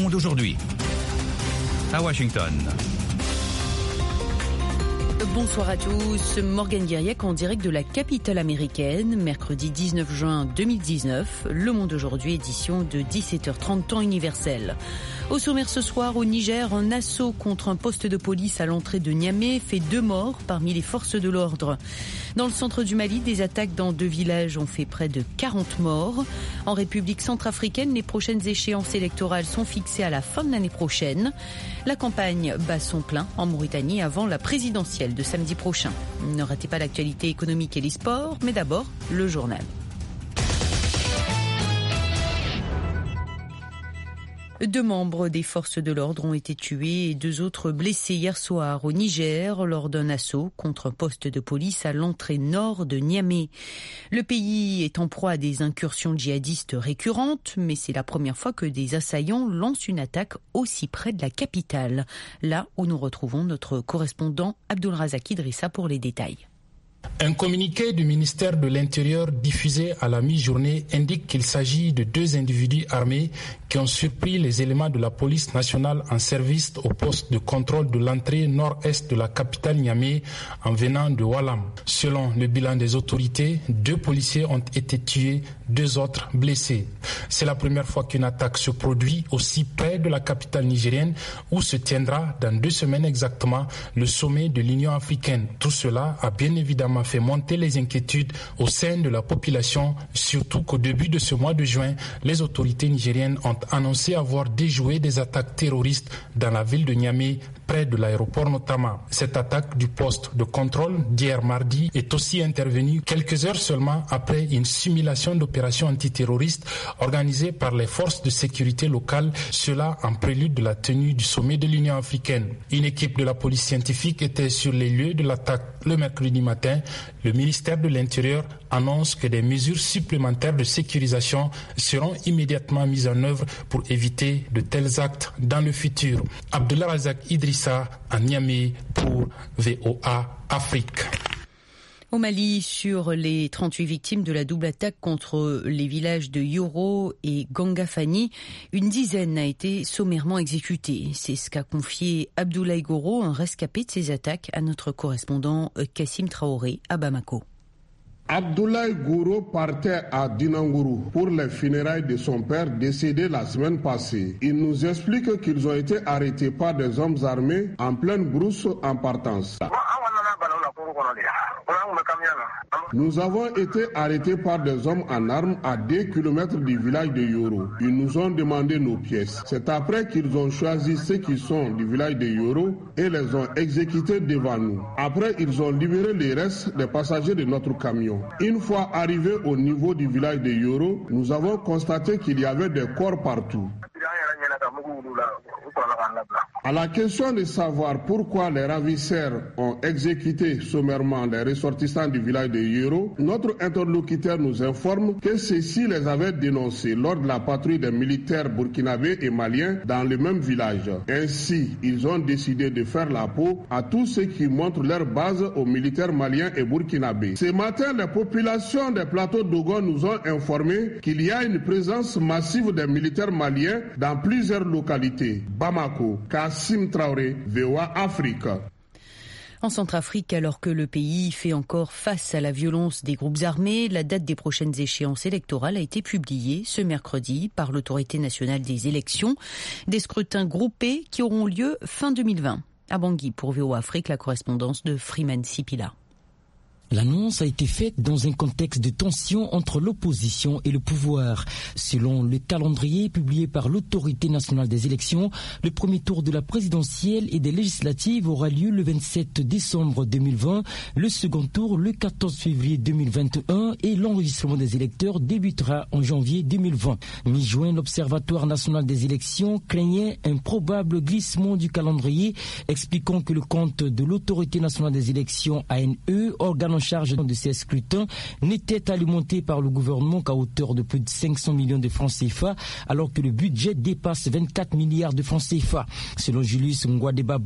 Monde aujourd'hui. À Washington. Bonsoir à tous, Morgane Guiriec en direct de la capitale américaine, mercredi 19 juin 2019, Le Monde aujourd'hui, édition de 17h30 temps universel. Au sommaire ce soir, au Niger, un assaut contre un poste de police à l'entrée de Niamey fait 2 morts parmi les forces de l'ordre. Dans le centre du Mali, des attaques dans 2 villages ont fait près de 40 morts. En République centrafricaine, les prochaines échéances électorales sont fixées à la fin de l'année prochaine. La campagne bat son plein en Mauritanie avant la présidentielle de samedi prochain. Ne ratez pas l'actualité économique et les sports, mais d'abord le journal. 2 membres des forces de l'ordre ont été tués et 2 autres blessés hier soir au Niger lors d'un assaut contre un poste de police à l'entrée nord de Niamey. Le pays est en proie à des incursions djihadistes récurrentes, mais c'est la première fois que des assaillants lancent une attaque aussi près de la capitale. Là où nous retrouvons notre correspondant Abdulrazak Idrissa pour les détails. Un communiqué du ministère de l'Intérieur diffusé à la mi-journée indique qu'il s'agit de 2 individus armés qui ont surpris les éléments de la police nationale en service au poste de contrôle de l'entrée nord-est de la capitale Niamey en venant de Walam. Selon le bilan des autorités, 2 policiers ont été tués, 2 autres blessés. C'est la première fois qu'une attaque se produit aussi près de la capitale nigérienne où se tiendra dans 2 semaines exactement le sommet de l'Union africaine. Tout cela a bien évidemment fait monter les inquiétudes au sein de la population, surtout qu'au début de ce mois de juin, les autorités nigériennes ont annoncé avoir déjoué des attaques terroristes dans la ville de Niamey, près de l'aéroport notamment. Cette attaque du poste de contrôle d'hier mardi est aussi intervenue quelques heures seulement après une simulation d'opération antiterroriste organisée par les forces de sécurité locales, cela en prélude de la tenue du sommet de l'Union africaine. Une équipe de la police scientifique était sur les lieux de l'attaque le mercredi matin. Le ministère de l'Intérieur annonce que des mesures supplémentaires de sécurisation seront immédiatement mises en œuvre pour éviter de tels actes dans le futur. Abdulrazak Idrissa à Niamey pour VOA Afrique. Au Mali, sur les 38 victimes de la double attaque contre les villages de Yoro et Gangafani, une dizaine a été sommairement exécutée. C'est ce qu'a confié Abdoulaye Goro, un rescapé de ces attaques, à notre correspondant Kassim Traoré à Bamako. Abdoulaye Goro partait à Dinangourou pour les funérailles de son père décédé la semaine passée. Il nous explique qu'ils ont été arrêtés par des hommes armés en pleine brousse en partance. Nous avons été arrêtés par des hommes en armes à 2 kilomètres du village de Yoro. Ils nous ont demandé nos pièces. C'est après qu'ils ont choisi ceux qui sont du village de Yoro et les ont exécutés devant nous. Après, ils ont libéré les restes des passagers de notre camion. Une fois arrivés au niveau du village de Yoro, nous avons constaté qu'il y avait des corps partout. À la question de savoir pourquoi les ravisseurs ont exécuté sommairement les ressortissants du village de Yoro, notre interlocuteur nous informe que ceux-ci les avaient dénoncés lors de la patrouille des militaires burkinabés et maliens dans le même village. Ainsi, ils ont décidé de faire la peau à tous ceux qui montrent leur base aux militaires maliens et burkinabés. Ce matin, les populations des plateaux d'Ogon nous ont informé qu'il y a une présence massive des militaires maliens dans plusieurs localités. Bamako, Kassim Traoré, VOA Afrique. En Centrafrique, alors que le pays fait encore face à la violence des groupes armés, la date des prochaines échéances électorales a été publiée ce mercredi par l'Autorité nationale des élections. Des scrutins groupés qui auront lieu fin 2020. À Bangui, pour VOA Afrique, la correspondance de Freeman Sipila. L'annonce a été faite dans un contexte de tension entre l'opposition et le pouvoir. Selon le calendrier publié par l'Autorité nationale des élections, le premier tour de la présidentielle et des législatives aura lieu le 27 décembre 2020, le second tour le 14 février 2021 et l'enregistrement des électeurs débutera en janvier 2020. Mi-juin, l'Observatoire national des élections craignait un probable glissement du calendrier, expliquant que le compte de l'Autorité nationale des élections ANE, organe en charge de ces scrutins, n'était alimenté par le gouvernement qu'à hauteur de plus de 500 millions de francs CFA, alors que le budget dépasse 24 milliards de francs CFA. Selon Julius Ngwadebaba,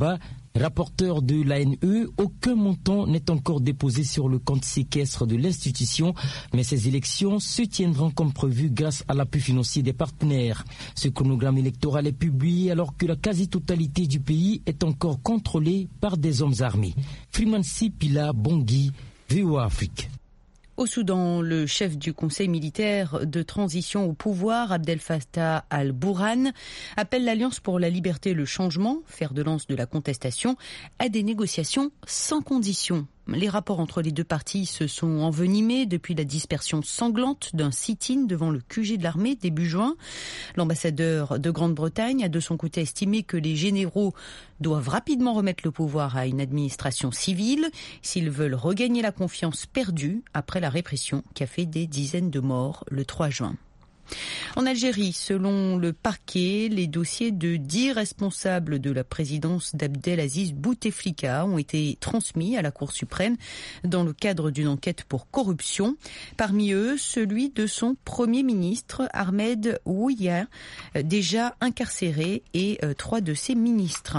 Rapporteur de l'ANE, aucun montant n'est encore déposé sur le compte séquestre de l'institution, mais ces élections se tiendront comme prévu grâce à l'appui financier des partenaires. Ce chronogramme électoral est publié alors que la quasi-totalité du pays est encore contrôlée par des hommes armés. Freeman Sipila Bangui, VOA Afrique. Au Soudan, le chef du conseil militaire de transition au pouvoir, Abdel Fattah al-Burhan, appelle l'Alliance pour la liberté et le changement, fer de lance de la contestation, à des négociations sans conditions. Les rapports entre les deux parties se sont envenimés depuis la dispersion sanglante d'un sit-in devant le QG de l'armée début juin. L'ambassadeur de Grande-Bretagne a de son côté estimé que les généraux doivent rapidement remettre le pouvoir à une administration civile s'ils veulent regagner la confiance perdue après la répression qui a fait des dizaines de morts le 3 juin. En Algérie, selon le parquet, les dossiers de 10 responsables de la présidence d'Abdelaziz Bouteflika ont été transmis à la Cour suprême dans le cadre d'une enquête pour corruption. Parmi eux, celui de son premier ministre, Ahmed Ouya, déjà incarcéré, et 3 de ses ministres.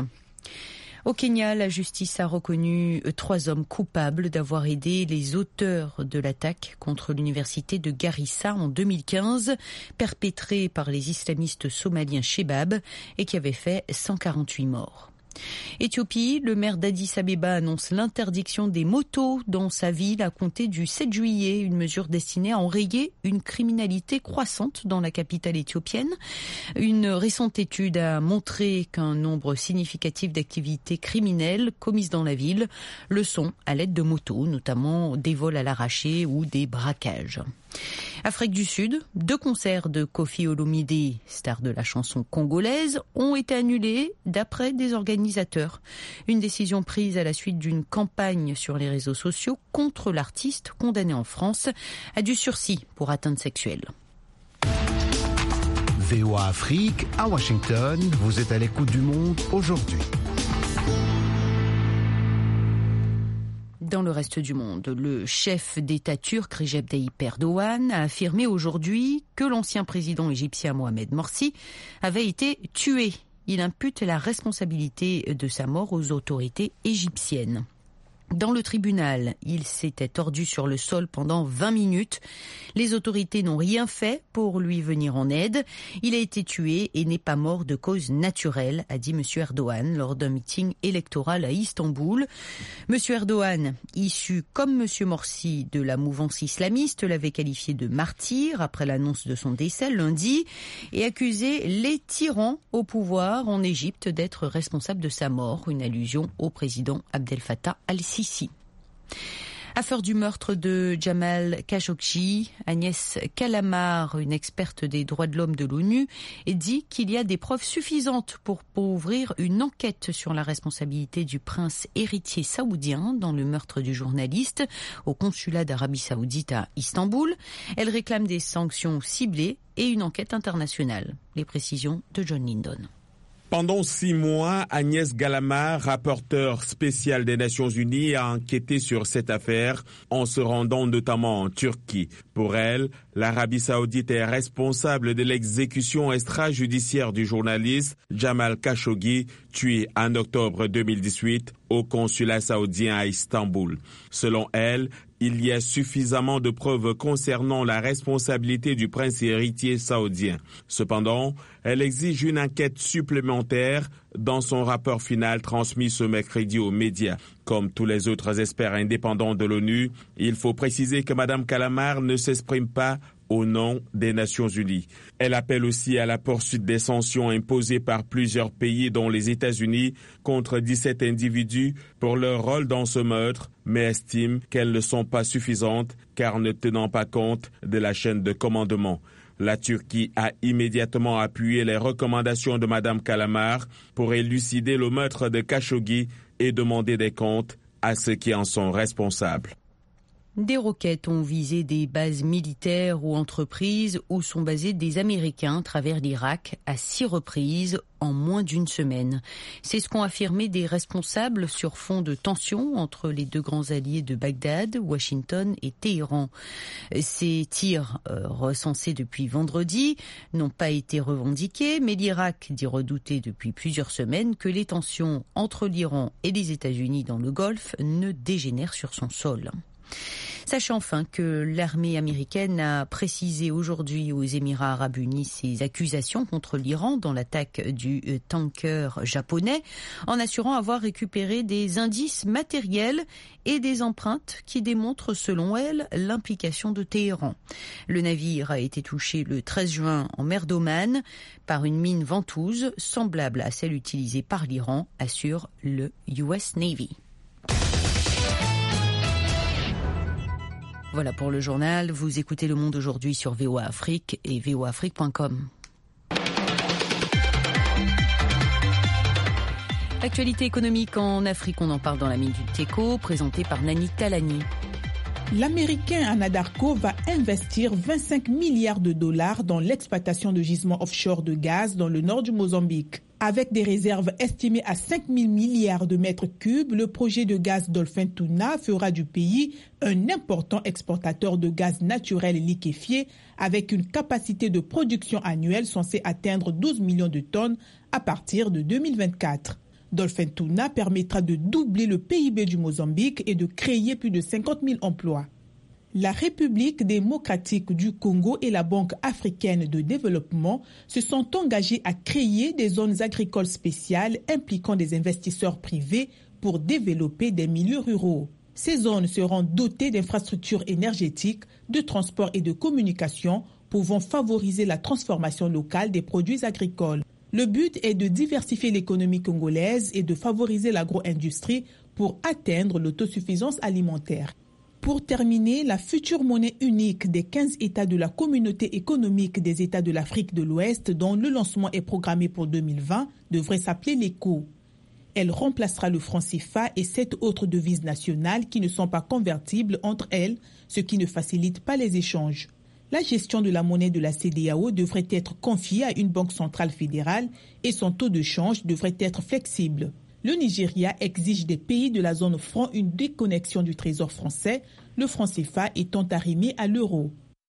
Au Kenya, la justice a reconnu 3 hommes coupables d'avoir aidé les auteurs de l'attaque contre l'université de Garissa en 2015, perpétrée par les islamistes somaliens Shebab et qui avait fait 148 morts. Éthiopie, le maire d'Addis Abeba annonce l'interdiction des motos dans sa ville à compter du 7 juillet, une mesure destinée à enrayer une criminalité croissante dans la capitale éthiopienne. Une récente étude a montré qu'un nombre significatif d'activités criminelles commises dans la ville le sont à l'aide de motos, notamment des vols à l'arraché ou des braquages. Afrique du Sud, 2 concerts de Koffi Olomide, star de la chanson congolaise, ont été annulés d'après des organisateurs. Une décision prise à la suite d'une campagne sur les réseaux sociaux contre l'artiste condamné en France à du sursis pour atteinte sexuelle. VOA Afrique, à Washington, vous êtes à l'écoute du monde aujourd'hui. Dans le reste du monde, le chef d'État turc Recep Tayyip Erdogan a affirmé aujourd'hui que l'ancien président égyptien Mohamed Morsi avait été tué. Il impute la responsabilité de sa mort aux autorités égyptiennes. Dans le tribunal, il s'était tordu sur le sol pendant 20 minutes. Les autorités n'ont rien fait pour lui venir en aide. Il a été tué et n'est pas mort de cause naturelle, a dit M. Erdogan lors d'un meeting électoral à Istanbul. M. Erdogan, issu comme M. Morsi de la mouvance islamiste, l'avait qualifié de martyr après l'annonce de son décès lundi et accusé les tyrans au pouvoir en Égypte d'être responsables de sa mort, une allusion au président Abdel Fattah al-Sisi. Affaire du meurtre de Jamal Khashoggi, Agnès Callamard, une experte des droits de l'homme de l'ONU, dit qu'il y a des preuves suffisantes pour ouvrir une enquête sur la responsabilité du prince héritier saoudien dans le meurtre du journaliste au consulat d'Arabie Saoudite à Istanbul. Elle réclame des sanctions ciblées et une enquête internationale. Les précisions de John Lindon. Pendant 6 mois, Agnès Callamard, rapporteure spéciale des Nations Unies, a enquêté sur cette affaire en se rendant notamment en Turquie. Pour elle, l'Arabie Saoudite est responsable de l'exécution extrajudiciaire du journaliste Jamal Khashoggi, tué en octobre 2018 au consulat saoudien à Istanbul. Selon elle, il y a suffisamment de preuves concernant la responsabilité du prince héritier saoudien. Cependant, elle exige une enquête supplémentaire dans son rapport final transmis ce mercredi aux médias. Comme tous les autres experts indépendants de l'ONU, il faut préciser que Mme Callamard ne s'exprime pas au nom des Nations Unies. Elle appelle aussi à la poursuite des sanctions imposées par plusieurs pays dont les États-Unis contre 17 individus pour leur rôle dans ce meurtre, mais estime qu'elles ne sont pas suffisantes car ne tenant pas compte de la chaîne de commandement. La Turquie a immédiatement appuyé les recommandations de Mme Callamard pour élucider le meurtre de Khashoggi et demander des comptes à ceux qui en sont responsables. Des roquettes ont visé des bases militaires ou entreprises où sont basés des Américains à travers l'Irak à 6 reprises en moins d'une semaine. C'est ce qu'ont affirmé des responsables sur fond de tensions entre les deux grands alliés de Bagdad, Washington et Téhéran. Ces tirs recensés depuis vendredi n'ont pas été revendiqués, mais l'Irak dit redouter depuis plusieurs semaines que les tensions entre l'Iran et les États-Unis dans le Golfe ne dégénèrent sur son sol. Sachez enfin que l'armée américaine a précisé aujourd'hui aux Émirats arabes unis ses accusations contre l'Iran dans l'attaque du tanker japonais, en assurant avoir récupéré des indices matériels et des empreintes qui démontrent, selon elle, l'implication de Téhéran. Le navire a été touché le 13 juin en mer d'Oman par une mine ventouse semblable à celle utilisée par l'Iran, assure le US Navy. Voilà pour le journal. Vous écoutez Le Monde aujourd'hui sur VOA Afrique et voaafrique.com. Actualité économique en Afrique, on en parle dans la Minute Éco, présentée par Nani Talani. L'Américain Anadarko va investir 25 milliards de dollars dans l'exploitation de gisements offshore de gaz dans le nord du Mozambique. Avec des réserves estimées à 5 000 milliards de mètres cubes, le projet de gaz Dolphin Tuna fera du pays un important exportateur de gaz naturel liquéfié avec une capacité de production annuelle censée atteindre 12 millions de tonnes à partir de 2024. Dolphin Tuna permettra de doubler le PIB du Mozambique et de créer plus de 50 000 emplois. La République démocratique du Congo et la Banque africaine de développement se sont engagés à créer des zones agricoles spéciales impliquant des investisseurs privés pour développer des milieux ruraux. Ces zones seront dotées d'infrastructures énergétiques, de transport et de communication pouvant favoriser la transformation locale des produits agricoles. Le but est de diversifier l'économie congolaise et de favoriser l'agro-industrie pour atteindre l'autosuffisance alimentaire. Pour terminer, la future monnaie unique des 15 États de la Communauté économique des États de l'Afrique de l'Ouest, dont le lancement est programmé pour 2020, devrait s'appeler l'ECO. Elle remplacera le franc CFA et 7 autres devises nationales qui ne sont pas convertibles entre elles, ce qui ne facilite pas les échanges. La gestion de la monnaie de la CEDEAO devrait être confiée à une banque centrale fédérale et son taux de change devrait être flexible. Le Nigeria exige des pays de la zone franc une déconnexion du trésor français, le franc CFA étant arrimé à l'euro.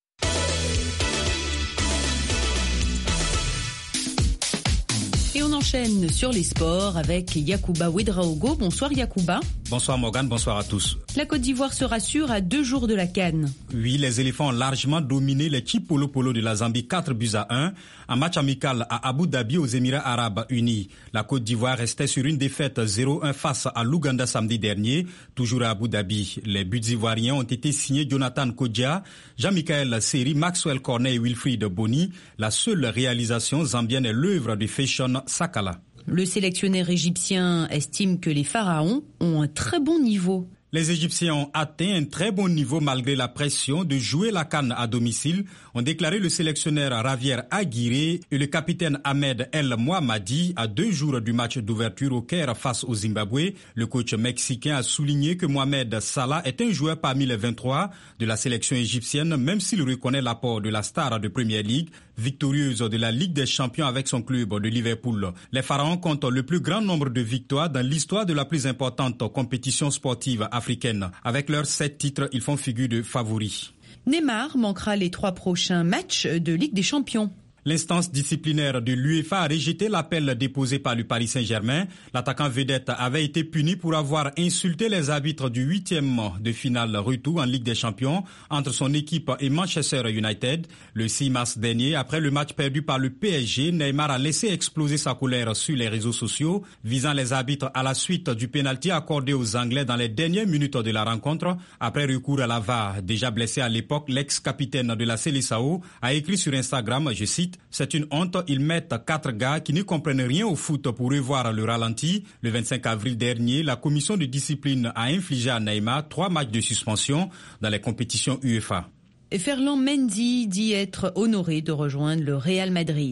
Et on enchaîne sur les sports avec Yacouba Ouedraogo. Bonsoir Yacouba. Bonsoir Morgane, bonsoir à tous. La Côte d'Ivoire se rassure à 2 jours de la CAN. Oui, les éléphants ont largement dominé les Chipolo de la Zambie 4-1 en match amical à Abu Dhabi aux Émirats arabes unis. La Côte d'Ivoire restait sur une défaite 0-1 face à l'Ouganda samedi dernier, toujours à Abu Dhabi. Les buts ivoiriens ont été signés Jonathan Kodja, Jean-Michel Seri, Maxwell Cornet et Wilfried Boni. La seule réalisation zambienne est l'œuvre de Fashion Sakala. Le sélectionneur égyptien estime que les Pharaons ont un très bon niveau. Les Égyptiens ont atteint un très bon niveau malgré la pression de jouer la CAN à domicile, ont déclaré le sélectionneur Javier Aguirre et le capitaine Ahmed El Mohammadi à 2 jours du match d'ouverture au Caire face au Zimbabwe. Le coach mexicain a souligné que Mohamed Salah est un joueur parmi les 23 de la sélection égyptienne, même s'il reconnaît l'apport de la star de Premier League, victorieuse de la Ligue des Champions avec son club de Liverpool. Les Pharaons comptent le plus grand nombre de victoires dans l'histoire de la plus importante compétition sportive africaine. Avec leurs 7 titres, ils font figure de favoris. Neymar manquera les 3 prochains matchs de Ligue des Champions. L'instance disciplinaire de l'UEFA a rejeté l'appel déposé par le Paris Saint-Germain. L'attaquant vedette avait été puni pour avoir insulté les arbitres du 8e de finale retour en Ligue des Champions entre son équipe et Manchester United. Le 6 mars dernier, après le match perdu par le PSG, Neymar a laissé exploser sa colère sur les réseaux sociaux, visant les arbitres à la suite du pénalty accordé aux Anglais dans les dernières minutes de la rencontre. Après recours à la VAR, déjà blessé à l'époque, l'ex-capitaine de la Seleção a écrit sur Instagram, je cite, « C'est une honte, ils mettent 4 gars qui ne comprennent rien au foot pour revoir le ralenti. » Le 25 avril dernier, la commission de discipline a infligé à Neymar 3 matchs de suspension dans les compétitions UEFA. Ferland Mendy dit être honoré de rejoindre le Real Madrid.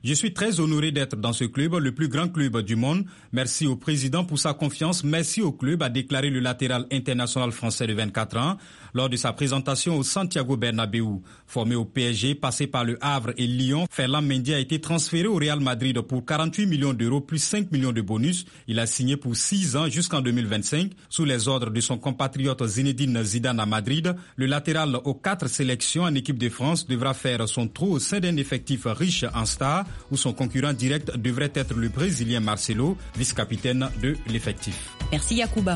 Je suis très honoré d'être dans ce club, le plus grand club du monde. Merci au président pour sa confiance. Merci au club, a déclaré le latéral international français de 24 ans lors de sa présentation au Santiago Bernabéu. Formé au PSG, passé par le Havre et Lyon, Ferland Mendy a été transféré au Real Madrid pour 48 millions d'euros plus 5 millions de bonus. Il a signé pour 6 ans jusqu'en 2025. Sous les ordres de son compatriote Zinedine Zidane à Madrid, le latéral aux 4 sélections en équipe de France devra faire son trou au sein d'un effectif riche en stars, où son concurrent direct devrait être le Brésilien Marcelo, vice-capitaine de l'effectif. Merci Yacouba.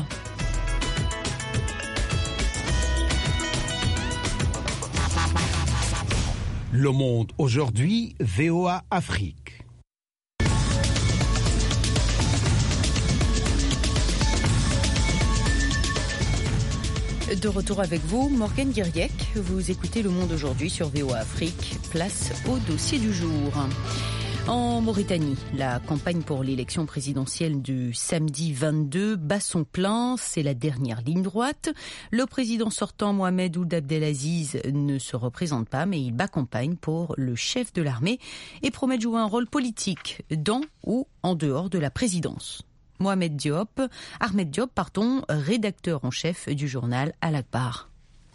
Le Monde aujourd'hui, VOA Afrique. De retour avec vous, Morgane Guiriec. Vous écoutez Le Monde aujourd'hui sur VOA Afrique. Place au dossier du jour. En Mauritanie, la campagne pour l'élection présidentielle du samedi 22 bat son plein. C'est la dernière ligne droite. Le président sortant Mohamed Ould Abdelaziz ne se représente pas, mais il bat campagne pour le chef de l'armée et promet de jouer un rôle politique dans ou en dehors de la présidence. Ahmed Diop, rédacteur en chef du journal Al Akhbar.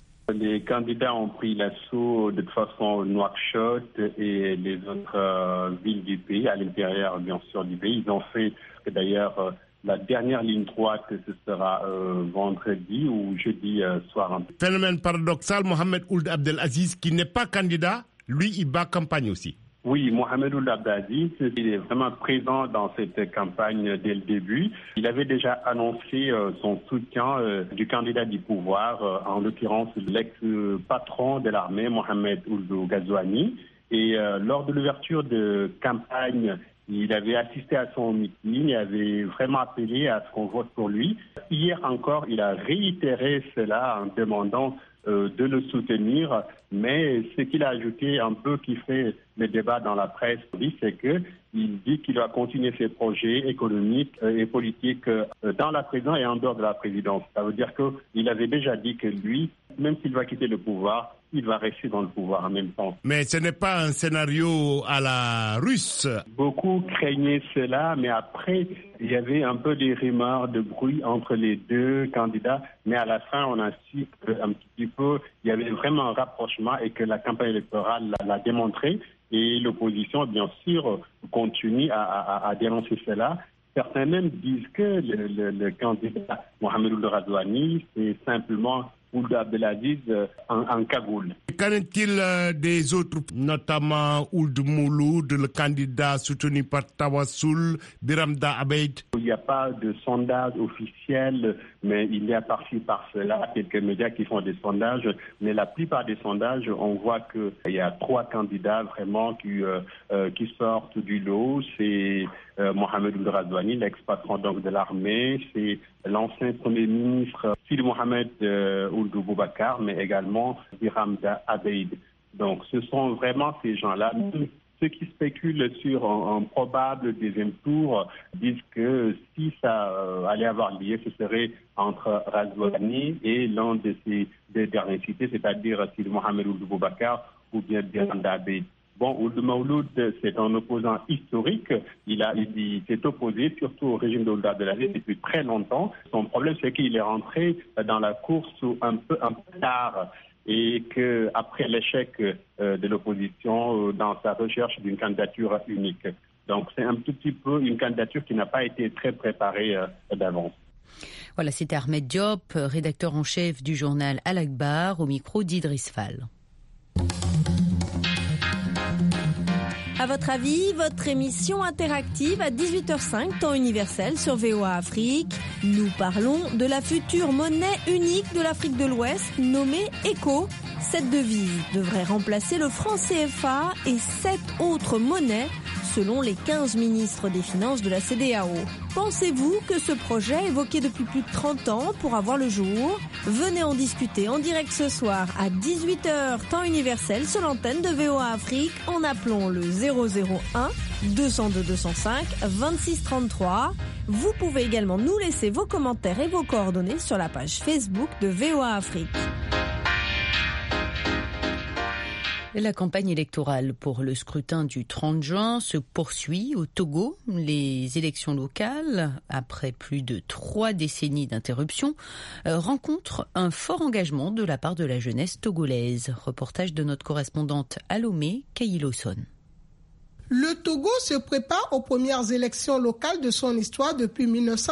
Les candidats ont pris l'assaut de toute façon Nouakchott et les autres villes du pays, à l'intérieur bien sûr du pays. Ils ont fait d'ailleurs la dernière ligne droite, ce sera vendredi ou jeudi soir. Phénomène paradoxal, Mohamed Ould Abdelaziz qui n'est pas candidat, lui il bat campagne aussi. Oui, Mohamed Ould Abdelaziz, il est vraiment présent dans cette campagne dès le début. Il avait déjà annoncé son soutien du candidat du pouvoir, en l'occurrence l'ex-patron de l'armée, Mohamed Ould Ghazouani. Et lors de l'ouverture de campagne, il avait assisté à son meeting, il avait vraiment appelé à ce qu'on vote pour lui. Hier encore, il a réitéré cela en demandant de le soutenir, mais ce qu'il a ajouté un peu qui fait le débat dans la presse, c'est qu'il dit qu'il va continuer ses projets économiques et politiques dans la présidence et en dehors de la présidence. Ça veut dire qu'il avait déjà dit que lui, même s'il va quitter le pouvoir, il va rester dans le pouvoir en même temps. Mais ce n'est pas un scénario à la russe. Beaucoup craignaient cela, mais après, il y avait un peu des rumeurs de bruit entre les deux candidats. Mais à la fin, on a su qu'un petit peu, il y avait vraiment un rapprochement et que la campagne électorale l'a démontré. Et l'opposition, bien sûr, continue à dénoncer cela. Certains même disent que le candidat Mohamed Ould Ghazouani, c'est simplement Ould Abdelaziz en cagoule. Qu'en est-il des autres, notamment Ould Mouloud, le candidat soutenu par Tawassoul, Biramda Abeid? Il n'y a pas de sondage officiel, mais il y a par-ci, par-cela quelques médias qui font des sondages. Mais la plupart des sondages, on voit qu'il y a 3 candidats vraiment qui sortent du lot. C'est Mohamed Ould Ghazouani, l'ex-patron donc de l'armée. C'est l'ancien premier ministre Sidi Mohamed Ould Boubacar, mais également Biramda Abeid. Donc ce sont vraiment ces gens-là. Ceux qui spéculent sur un probable deuxième tour disent que si ça allait avoir lieu, ce serait entre Ghazouani et l'un de ces deux derniers cités, c'est-à-dire Sidi Mohamed Ould Boubacar ou bien Biramda Abeid. Bon, Ould Mouloud, c'est un opposant historique. Il s'est opposé surtout au régime d'Ould Abdelaziz depuis très longtemps. Son problème, c'est qu'il est rentré dans la course un peu tard et qu'après l'échec de l'opposition dans sa recherche d'une candidature unique. Donc, c'est un tout petit peu une candidature qui n'a pas été très préparée d'avance. Voilà, c'était Ahmed Diop, rédacteur en chef du journal Al Akhbar, au micro d'Idriss Fall. À votre avis, votre émission interactive à 18h05, temps universel sur VOA Afrique. Nous parlons de la future monnaie unique de l'Afrique de l'Ouest, nommée ECO. Cette devise devrait remplacer le franc CFA et 7 autres monnaies, selon les 15 ministres des Finances de la CEDEAO. Pensez-vous que ce projet, évoqué depuis plus de 30 ans, pourra voir le jour? Venez en discuter en direct ce soir à 18h, temps universel, sur l'antenne de VOA Afrique, en appelant le 001 202 205 26 33. Vous pouvez également nous laisser vos commentaires et vos coordonnées sur la page Facebook de VOA Afrique. La campagne électorale pour le scrutin du 30 juin se poursuit au Togo. Les élections locales, après plus de 3 décennies d'interruption, rencontrent un fort engagement de la part de la jeunesse togolaise. Reportage de notre correspondante à Lomé, Kaïlo-Son. Le Togo se prépare aux premières élections locales de son histoire depuis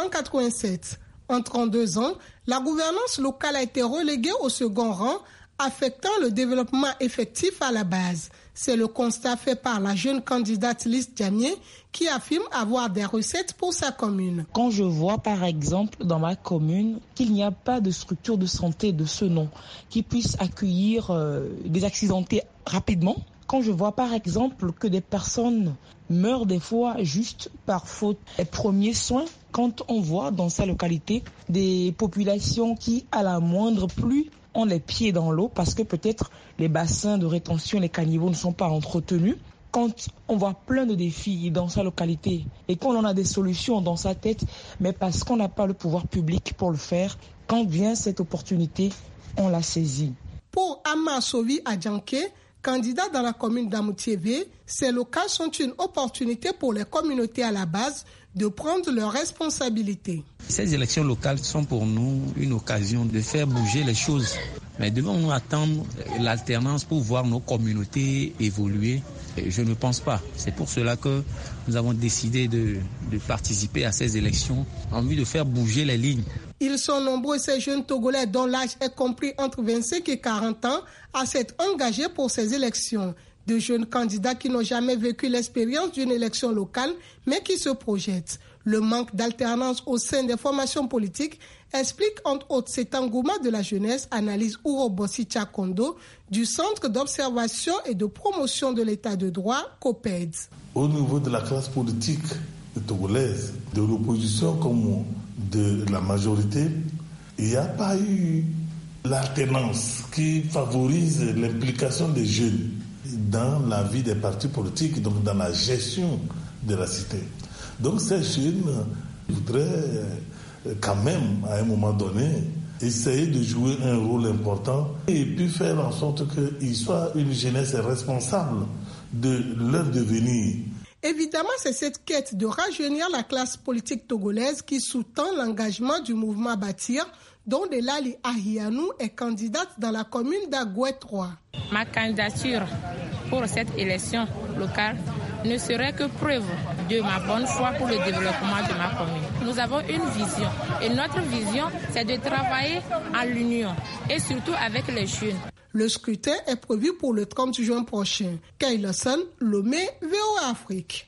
1987. En 32 ans, la gouvernance locale a été reléguée au second rang, affectant le développement effectif à la base. C'est le constat fait par la jeune candidate Lys Diamé qui affirme avoir des recettes pour sa commune. Quand je vois par exemple dans ma commune qu'il n'y a pas de structure de santé de ce nom qui puisse accueillir des accidentés rapidement, quand je vois par exemple que des personnes meurent des fois juste par faute des premiers soins, quand on voit dans sa localité des populations qui à la moindre pluie ont les pieds dans l'eau parce que peut-être les bassins de rétention, les caniveaux ne sont pas entretenus. Quand on voit plein de défis dans sa localité et qu'on en a des solutions dans sa tête, mais parce qu'on n'a pas le pouvoir public pour le faire, quand vient cette opportunité, on la saisit. Pour Ama Sovi Adjanke, candidat dans la commune d'Amoutiévé, ces locales sont une opportunité pour les communautés à la base de prendre leurs responsabilités. Ces élections locales sont pour nous une occasion de faire bouger les choses. Mais devons-nous attendre l'alternance pour voir nos communautés évoluer? Je ne pense pas. C'est pour cela que nous avons décidé de participer à ces élections en vue de faire bouger les lignes. Ils sont nombreux, ces jeunes Togolais dont l'âge est compris entre 25 et 40 ans, à s'être engagés pour ces élections. De jeunes candidats qui n'ont jamais vécu l'expérience d'une élection locale, mais qui se projettent. Le manque d'alternance au sein des formations politiques explique entre autres cet engouement de la jeunesse, analyse Urobossi Tchakondo du Centre d'observation et de promotion de l'état de droit, COPED. Au niveau de la classe politique togolaise, de l'opposition comme de la majorité, il n'y a pas eu l'alternance qui favorise l'implication des jeunes dans la vie des partis politiques, donc dans la gestion de la cité. Donc ces jeunes voudraient quand même, à un moment donné, essayer de jouer un rôle important et puis faire en sorte qu'ils soient une jeunesse responsable de leur devenir. Évidemment, c'est cette quête de rajeunir la classe politique togolaise qui sous-tend l'engagement du mouvement Bâtir, dont Delali Ahianou est candidate dans la commune d'Agoué 3. Ma candidature pour cette élection locale ne serait que preuve de ma bonne foi pour le développement de ma commune. Nous avons une vision et notre vision, c'est de travailler en l'union et surtout avec les jeunes. Le scrutin est prévu pour le 30 juin prochain. Kaïlo-Son, Lomé, VOA Afrique.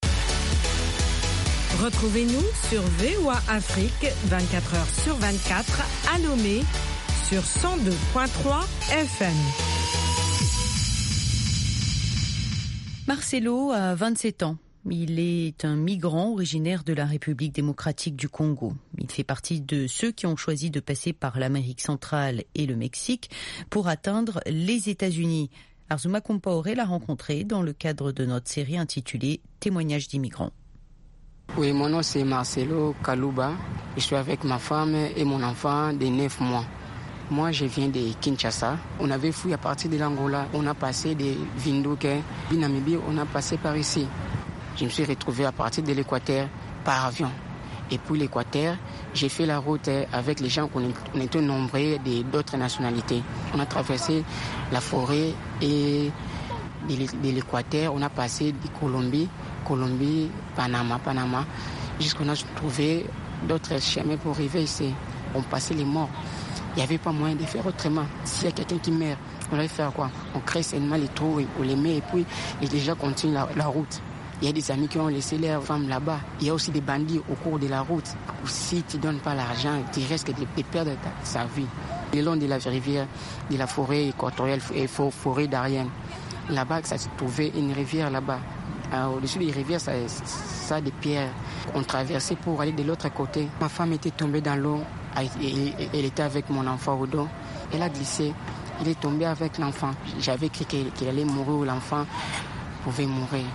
Retrouvez-nous sur VOA Afrique 24h/24 à Lomé sur 102.3 FM. Marcelo a 27 ans. Il est un migrant originaire de la République démocratique du Congo. Il fait partie de ceux qui ont choisi de passer par l'Amérique centrale et le Mexique pour atteindre les États-Unis. Arzuma Compaoré l'a rencontré dans le cadre de notre série intitulée Témoignages d'immigrants. Oui, mon nom c'est Marcelo Kalouba. Je suis avec ma femme et mon enfant de 9 mois. Moi, je viens de Kinshasa. On avait fui à partir de l'Angola. On a passé de Vindouke, de Namibie, on a passé par ici. Je me suis retrouvé à partir de l'Équateur par avion. Et puis l'Équateur, j'ai fait la route avec les gens qu'on était nombreux d'autres nationalités. On a traversé la forêt et de l'Équateur, on a passé de Colombie, Panama, jusqu'on a trouvé d'autres chemins pour arriver ici. On passait les morts. Il n'y avait pas moyen de faire autrement. S'il y a quelqu'un qui meurt, on va faire quoi? On crée seulement les trous, on les met et puis les gens continuent la route. Il y a des amis qui ont laissé leurs femmes là-bas. Il y a aussi des bandits au cours de la route. Si tu ne donnes pas l'argent, tu risques de perdre sa vie. Le long de la rivière, de la forêt équatoriale et forêt d'Ariane, là-bas, ça se trouvait une rivière là-bas. Au-dessus des rivières, ça a des pierres. On traversait pour aller de l'autre côté. Ma femme était tombée dans l'eau. Elle était avec mon enfant au dos. Elle a glissé. Il est tombé avec l'enfant. J'avais cru qu'il allait mourir ou l'enfant pouvait mourir.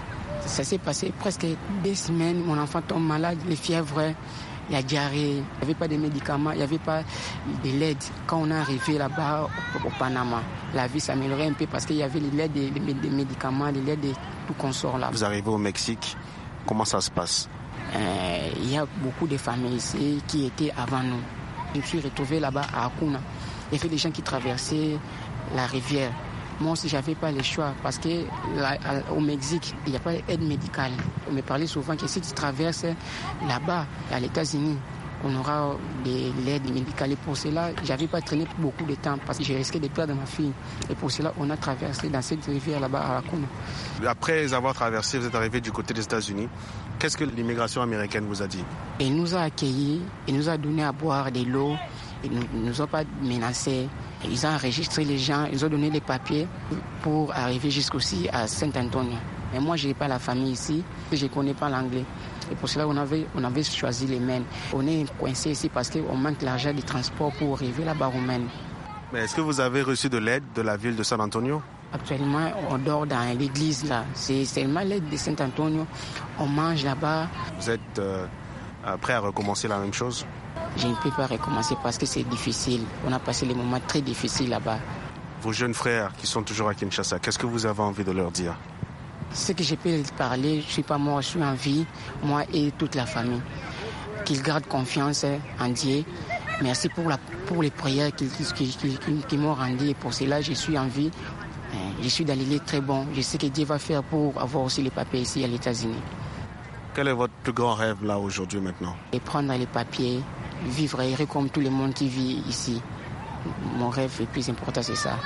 Ça s'est passé presque 2 semaines. Mon enfant tombe malade, les fièvres, la diarrhée. Il n'y avait pas de médicaments, il n'y avait pas de l'aide. Quand on est arrivé là-bas au Panama, la vie s'améliorait un peu parce qu'il y avait l'aide des médicaments, l'aide de tout consort là. Vous arrivez au Mexique, comment ça se passe? Il y a beaucoup de familles ici qui étaient avant nous. Je me suis retrouvé là-bas à Acuna. Il y avait des gens qui traversaient la rivière. Moi aussi, je n'avais pas le choix parce qu'au Mexique, il n'y a pas d'aide médicale. On me parlait souvent que si tu traverses là-bas, à l'États-Unis, on aura de l'aide médicale. Et pour cela, je n'avais pas traîné beaucoup de temps parce que je risquais de perdre ma fille. Et pour cela, on a traversé dans cette rivière là-bas à Acuna. Après avoir traversé, vous êtes arrivé du côté des États-Unis. Qu'est-ce que l'immigration américaine vous a dit? Elle nous a accueillis, elle nous a donné à boire de l'eau, ils ne nous ont pas menacés. Ils ont enregistré les gens, ils ont donné les papiers pour arriver jusqu'aussi à Saint-Antonio. Mais moi, je n'ai pas la famille ici, je ne connais pas l'anglais. Et pour cela, on avait choisi les Maine. On est coincé ici parce qu'on manque l'argent du transport pour arriver là-bas au Maine. Mais est-ce que vous avez reçu de l'aide de la ville de San Antonio? Actuellement, on dort dans l'église là. C'est seulement l'aide de Saint-Antonio. On mange là-bas. Vous êtes prêt à recommencer la même chose? Je ne peux pas recommencer parce que c'est difficile. On a passé des moments très difficiles là-bas. Vos jeunes frères qui sont toujours à Kinshasa, qu'est-ce que vous avez envie de leur dire? Ce que je peux leur parler, je ne suis pas mort, je suis en vie, moi et toute la famille. Qu'ils gardent confiance en Dieu. Merci pour les prières qu'ils m'ont rendues. Et pour cela, je suis en vie. Je suis dans les lieux très bons. Je sais que Dieu va faire pour avoir aussi les papiers ici à l'États-Unis. Quel est votre plus grand rêve là aujourd'hui maintenant? Et prendre les papiers, vivre et heureux comme tout le monde qui vit ici. Mon rêve le plus important, c'est ça.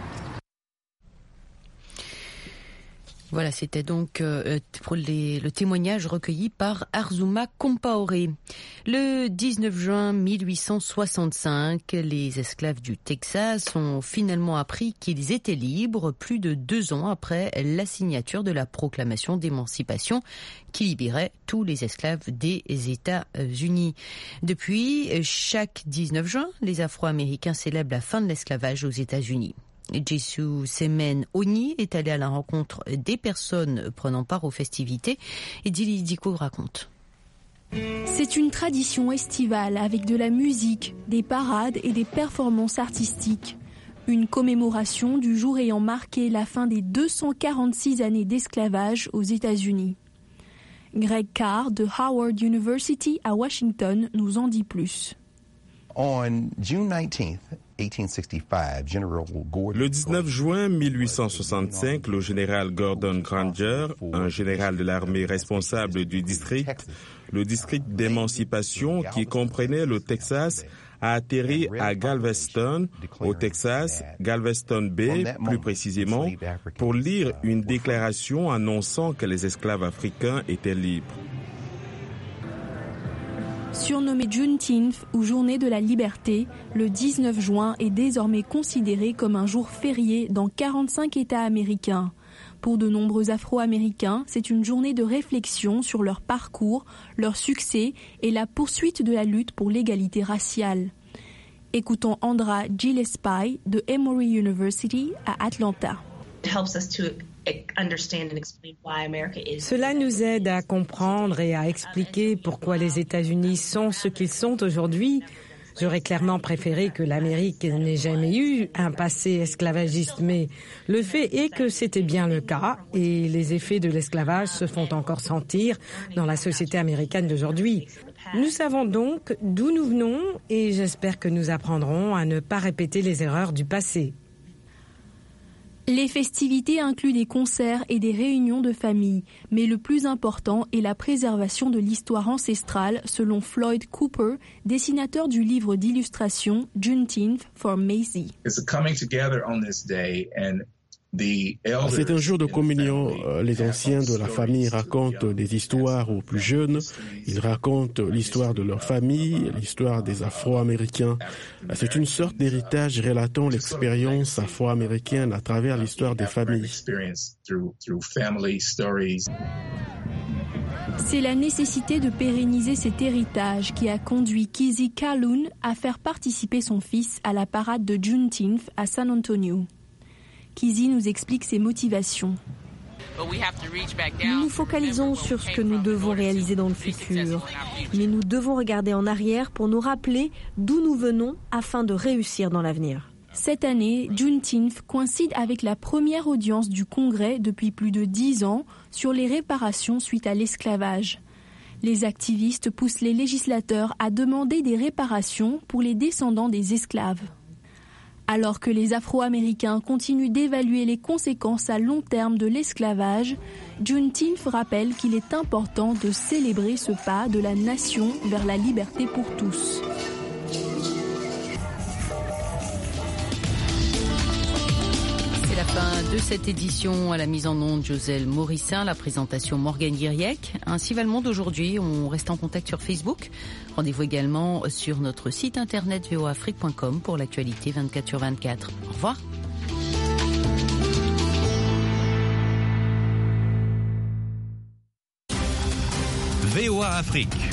Voilà, c'était donc pour le témoignage recueilli par Arzuma Compaoré. Le 19 juin 1865, les esclaves du Texas ont finalement appris qu'ils étaient libres plus de 2 ans après la signature de la proclamation d'émancipation qui libérait tous les esclaves des États-Unis. Depuis, chaque 19 juin, les Afro-Américains célèbrent la fin de l'esclavage aux États-Unis. Jisoo Semen Oni est allé à la rencontre des personnes prenant part aux festivités et Dili Diko raconte. C'est une tradition estivale avec de la musique, des parades et des performances artistiques. Une commémoration du jour ayant marqué la fin des 246 années d'esclavage aux États-Unis. Greg Carr de Howard University à Washington nous en dit plus. On June 19th, le 19 juin 1865, le général Gordon Granger, un général de l'armée responsable du district, le district d'émancipation qui comprenait le Texas, a atterri à Galveston, au Texas, Galveston Bay plus précisément, pour lire une déclaration annonçant que les esclaves africains étaient libres. Surnommé Juneteenth ou Journée de la Liberté, le 19 juin est désormais considéré comme un jour férié dans 45 États américains. Pour de nombreux Afro-Américains, c'est une journée de réflexion sur leur parcours, leur succès et la poursuite de la lutte pour l'égalité raciale. Écoutons Andra Gillespie de Emory University à Atlanta. Cela nous aide à comprendre et à expliquer pourquoi les États-Unis sont ce qu'ils sont aujourd'hui. J'aurais clairement préféré que l'Amérique n'ait jamais eu un passé esclavagiste, mais le fait est que c'était bien le cas et les effets de l'esclavage se font encore sentir dans la société américaine d'aujourd'hui. Nous savons donc d'où nous venons et j'espère que nous apprendrons à ne pas répéter les erreurs du passé. Les festivités incluent des concerts et des réunions de famille, mais le plus important est la préservation de l'histoire ancestrale, selon Floyd Cooper, dessinateur du livre d'illustration Juneteenth for Macy. C'est un jour de communion. Les anciens de la famille racontent des histoires aux plus jeunes. Ils racontent l'histoire de leur famille, l'histoire des Afro-Américains. C'est une sorte d'héritage relatant l'expérience afro-américaine à travers l'histoire des familles. C'est la nécessité de pérenniser cet héritage qui a conduit Kizzy Calhoun à faire participer son fils à la parade de Juneteenth à San Antonio. Kizzy nous explique ses motivations. Nous nous focalisons sur ce que nous devons réaliser dans le futur, mais nous devons regarder en arrière pour nous rappeler d'où nous venons afin de réussir dans l'avenir. Cette année, Juneteenth coïncide avec la première audience du Congrès depuis plus de 10 ans sur les réparations suite à l'esclavage. Les activistes poussent les législateurs à demander des réparations pour les descendants des esclaves. Alors que les Afro-Américains continuent d'évaluer les conséquences à long terme de l'esclavage, Juneteenth rappelle qu'il est important de célébrer ce pas de la nation vers la liberté pour tous. C'est la fin de cette édition. À la mise en onde, Joselle Morissin, la présentation Morgane Guiriec. Ainsi va le monde aujourd'hui. On reste en contact sur Facebook. Rendez-vous également sur notre site internet voafrique.com pour l'actualité 24/24. Au revoir. VOA Afrique.